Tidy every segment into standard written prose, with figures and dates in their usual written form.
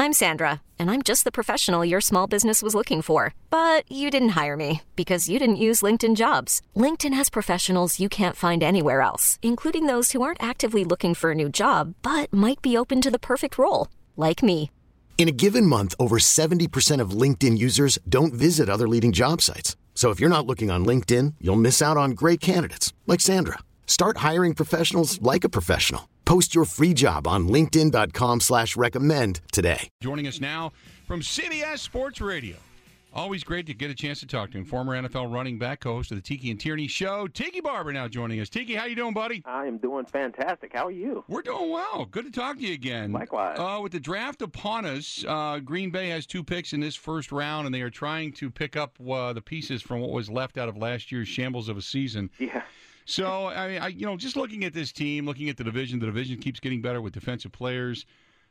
I'm Sandra, and I'm just the professional your small business was looking for. But you didn't hire me because you didn't use LinkedIn Jobs. LinkedIn has professionals you can't find anywhere else, including those who aren't actively looking for a new job, but might be open to the perfect role, like me. In a given month, over 70% of LinkedIn users don't visit other leading job sites. So if you're not looking on LinkedIn, you'll miss out on great candidates like Sandra. Start hiring professionals like a professional. Post your free job on linkedin.com/recommend today. Joining us now from CBS Sports Radio. Always great to get a chance to talk to him. Former NFL running back, co-host of the Tiki and Tierney Show. Tiki Barber now joining us. Tiki, how you doing, buddy? I am doing fantastic. How are you? We're doing well. Good to talk to you again. Likewise. With the draft upon us, Green Bay has 2 picks in this first round, and they are trying to pick up the pieces from what was left out of last year's shambles of a season. Yeah. So, I just looking at this team, looking at the division keeps getting better with defensive players.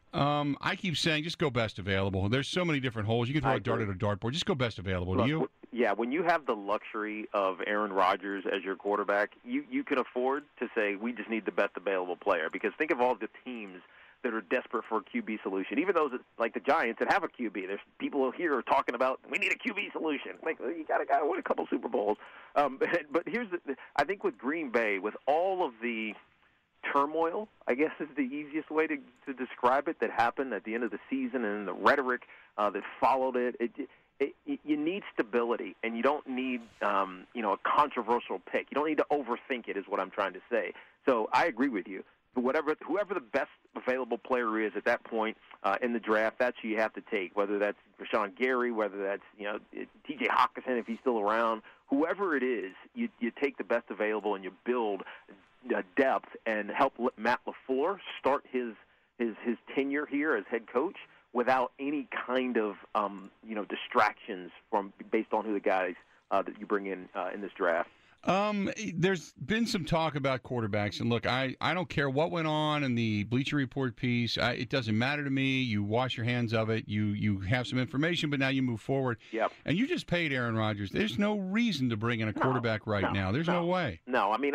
I keep saying just go best available. There's so many different holes. You can throw a dart at a dartboard. Just go best available. Look, Do you? Yeah, when you have the luxury of Aaron Rodgers as your quarterback, you can afford to say we just need the best available player. Because think of all the teams that are desperate for a QB solution. Even those like the Giants that have a QB. There's people here are talking about we need a QB solution. Like you got to win a couple Super Bowls. But here's I think with Green Bay, with all of the turmoil, I guess is the easiest way to describe it, that happened at the end of the season and the rhetoric that followed it. You need stability, and you don't need a controversial pick. You don't need to overthink it, is what I'm trying to say. So I agree with you. Whoever the best available player is at that point in the draft, that's who you have to take. Whether that's Rashawn Gary, whether that's T.J. Hockenson if he's still around, whoever it is, you take the best available and you build depth and help Matt LaFleur start his tenure here as head coach without any kind of distractions based on who the guys that you bring in this draft. There's been some talk about quarterbacks, and look, I don't care what went on in the Bleacher Report piece. It doesn't matter to me. You wash your hands of it. You have some information, but now you move forward. Yep. And you just paid Aaron Rodgers. There's no reason to bring in a quarterback now. There's no way. No, I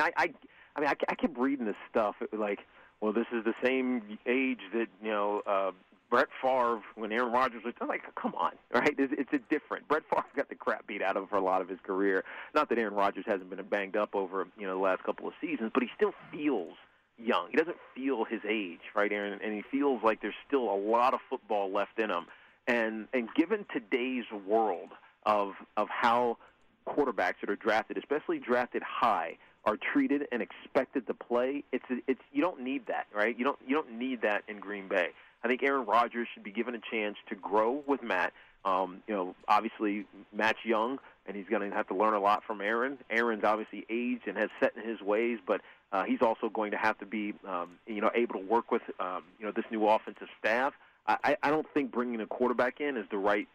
kept reading this stuff. It was like, well, this is the same age that Brett Favre when Aaron Rodgers was. I'm like, come on, right? It's a different. Brett Favre got the crap beat out of him for a lot of his career. Not that Aaron Rodgers hasn't been banged up over the last couple of seasons, but he still feels young. He doesn't feel his age, right, Aaron? And he feels like there's still a lot of football left in him. And given today's world of how quarterbacks that are drafted, especially drafted high, are treated and expected to play, it's you don't need that, right? You don't need that in Green Bay. I think Aaron Rodgers should be given a chance to grow with Matt. Obviously Matt's young, and he's going to have to learn a lot from Aaron. Aaron's obviously aged and has set in his ways, but he's also going to have to be, able to work with, this new offensive staff. I don't think bringing a quarterback in is the right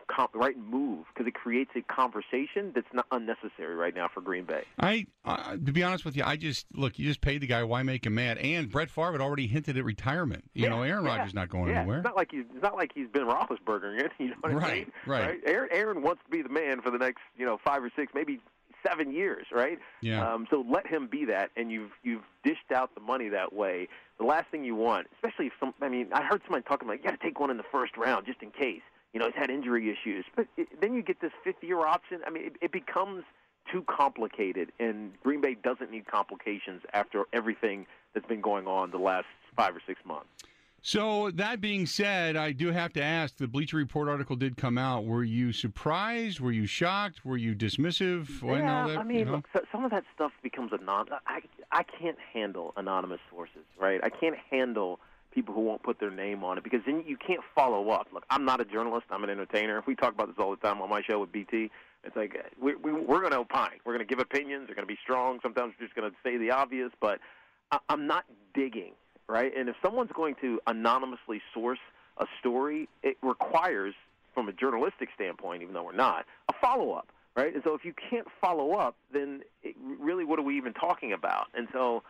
move because it creates a conversation that's not unnecessary right now for Green Bay. To be honest with you, you just paid the guy. Why make him mad? And Brett Favre had already hinted at retirement. Aaron Rodgers not going anywhere. It's not like he's been Roethlisberger yet. You know what I mean? Right. Aaron wants to be the man for the next 5 or 6, maybe 7 years, right? Yeah. So let him be that, and you've dished out the money that way. The last thing you want, especially if I heard somebody talking about you got to take one in the first round just in case. He's had injury issues. But then you get this 5th-year option. It becomes too complicated, and Green Bay doesn't need complications after everything that's been going on the last 5 or 6 months. So that being said, I do have to ask, the Bleacher Report article did come out. Were you surprised? Were you shocked? Were you dismissive? Look, some of that stuff becomes anonymous. I can't handle anonymous sources, right? I can't handle people who won't put their name on it because then you can't follow up. Look, I'm not a journalist. I'm an entertainer. We talk about this all the time on my show with BT. It's like we're going to opine. We're going to give opinions. They're going to be strong. Sometimes we're just going to say the obvious, but I'm not digging, right? And if someone's going to anonymously source a story, it requires, from a journalistic standpoint, even though we're not, a follow-up, right? And so if you can't follow up, then really what are we even talking about? And so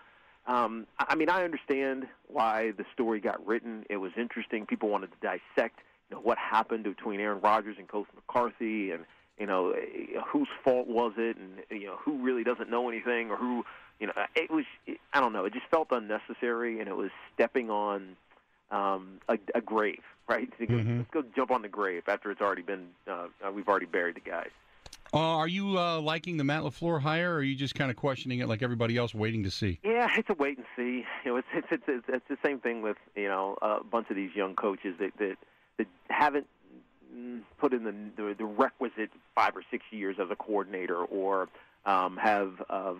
I understand why the story got written. It was interesting. People wanted to dissect, what happened between Aaron Rodgers and Coach McCarthy, and whose fault was it, and who really doesn't know anything, or who, it was. I don't know. It just felt unnecessary, and it was stepping on a grave, right? Let's go jump on the grave after it's already been we've already buried the guys. Are you liking the Matt LaFleur hire, or are you just kind of questioning it like everybody else, waiting to see? Yeah, it's a wait and see. It's the same thing with a bunch of these young coaches that haven't put in the requisite 5 or 6 years as a coordinator, or have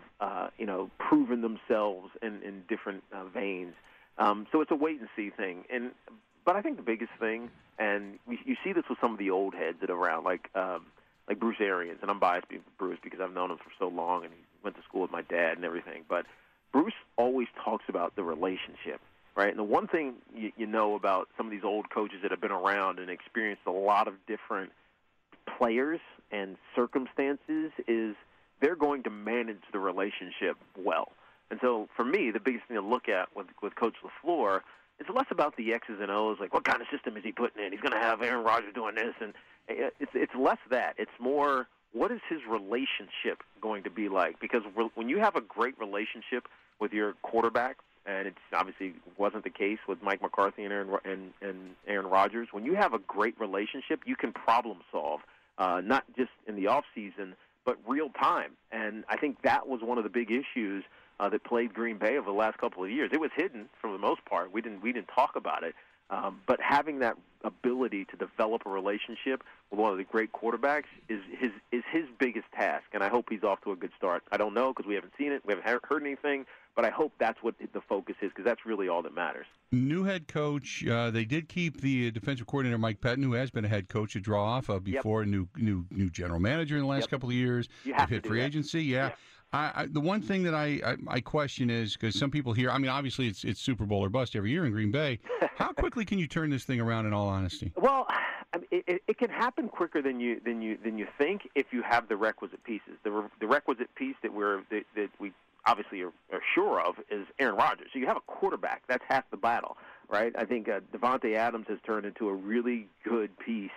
proven themselves in different veins. So it's a wait and see thing. But I think the biggest thing, and you see this with some of the old heads that are around, like Bruce Arians, and I'm biased with Bruce because I've known him for so long, and he went to school with my dad and everything. But Bruce always talks about the relationship, right? And the one thing you know about some of these old coaches that have been around and experienced a lot of different players and circumstances is they're going to manage the relationship well. And so for me, the biggest thing to look at with Coach LaFleur is less about the X's and O's, like what kind of system is he putting in? He's going to have Aaron Rodgers doing this, and it's less that. It's more, what is his relationship going to be like? Because when you have a great relationship with your quarterback, and it obviously wasn't the case with Mike McCarthy and Aaron Rodgers, when you have a great relationship, you can problem solve, not just in the off season, but real time. And I think that was one of the big issues that plagued Green Bay over the last couple of years. It was hidden for the most part. We didn't talk about it. But having that ability to develop a relationship with one of the great quarterbacks is his biggest task, and I hope he's off to a good start. I don't know because we haven't seen it, we haven't heard anything, but I hope that's what the focus is, because that's really all that matters. New head coach. They did keep the defensive coordinator Mike Pettin, who has been a head coach, to draw off of before. Yep. New general manager in the last couple of years. You have They've hit free agency. Yeah. The one thing that I question is, because some people here, I mean, obviously it's Super Bowl or bust every year in Green Bay. How quickly can you turn this thing around, in all honesty? Well, it can happen quicker than you think if you have the requisite pieces. The requisite piece that we obviously are sure of is Aaron Rodgers. So you have a quarterback. That's half the battle, right? I think Devontae Adams has turned into a really good piece.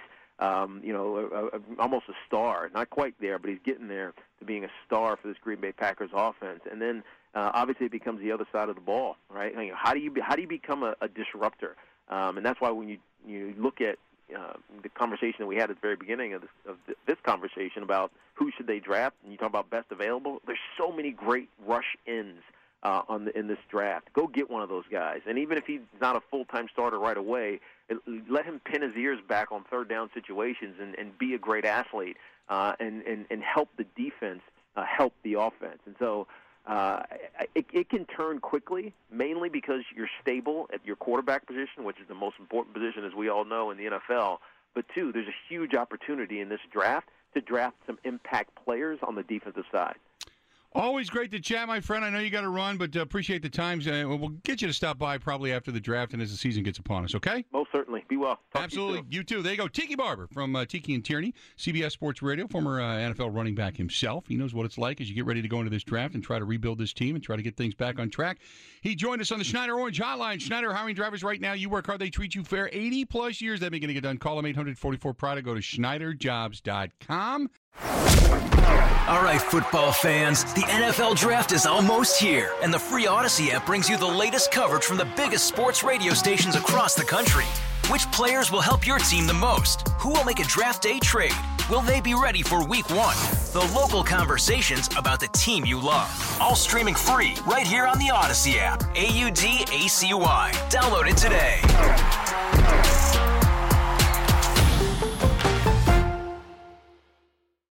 Almost a star. Not quite there, but he's getting there to being a star for this Green Bay Packers offense. And then obviously it becomes the other side of the ball, right? I mean, how do you become a disruptor? And that's why when you look at the conversation that we had at the very beginning of this conversation about who should they draft, and you talk about best available, there's so many great rush-ins in this draft. Go get one of those guys. And even if he's not a full-time starter right away, let him pin his ears back on third down situations and be a great athlete and help the defense help the offense. And so it can turn quickly, mainly because you're stable at your quarterback position, which is the most important position, as we all know, in the NFL. But, two, there's a huge opportunity in this draft to draft some impact players on the defensive side. Always great to chat, my friend. I know you got to run, but appreciate the times. We'll get you to stop by probably after the draft and as the season gets upon us, okay? Most certainly. Be well. Talk Absolutely. You too. There you go. Tiki Barber from Tiki and Tierney, CBS Sports Radio, former NFL running back himself. He knows what it's like as you get ready to go into this draft and try to rebuild this team and try to get things back on track. He joined us on the Schneider Orange Hotline. Schneider hiring drivers right now. You work hard, they treat you fair. 80-plus years, that may going to get done. Call them 844-PRIDE. Go to SchneiderJobs.com. All right, football fans, the NFL Draft is almost here, and the free Odyssey app brings you the latest coverage from the biggest sports radio stations across the country. Which players will help your team the most? Who will make a draft day trade? Will they be ready for Week 1? The local conversations about the team you love. All streaming free right here on the Odyssey app. AUDACY. Download it today.